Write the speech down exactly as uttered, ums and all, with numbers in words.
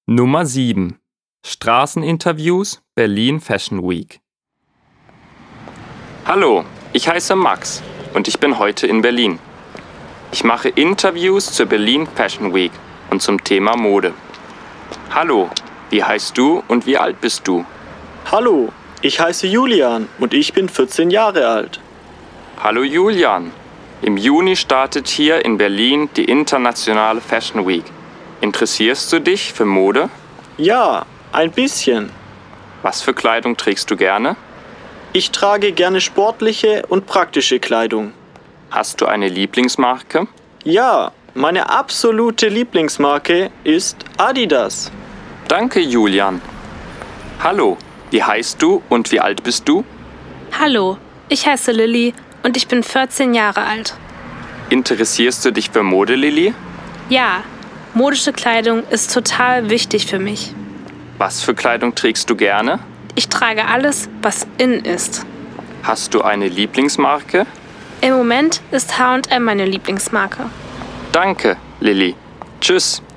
Nummer sieben. Straßeninterviews Berlin Fashion Week. Hallo, ich heiße Max und ich bin heute in Berlin. Ich mache Interviews zur Berlin Fashion Week und zum Thema Mode. Hallo, wie heißt du und wie alt bist du? Hallo, ich heiße Julian und ich bin vierzehn Jahre alt. Hallo Julian. Im Juni startet hier in Berlin die internationale Fashion Week. Interessierst du dich für Mode? Ja, ein bisschen. Was für Kleidung trägst du gerne? Ich trage gerne sportliche und praktische Kleidung. Hast du eine Lieblingsmarke? Ja, meine absolute Lieblingsmarke ist Adidas. Danke, Julian. Hallo, wie heißt du und wie alt bist du? Hallo, ich heiße Lilly und ich bin vierzehn Jahre alt. Interessierst du dich für Mode, Lilly? Ja, modische Kleidung ist total wichtig für mich. Was für Kleidung trägst du gerne? Ich trage alles, was in ist. Hast du eine Lieblingsmarke? Im Moment ist H und M meine Lieblingsmarke. Danke, Lilly. Tschüss.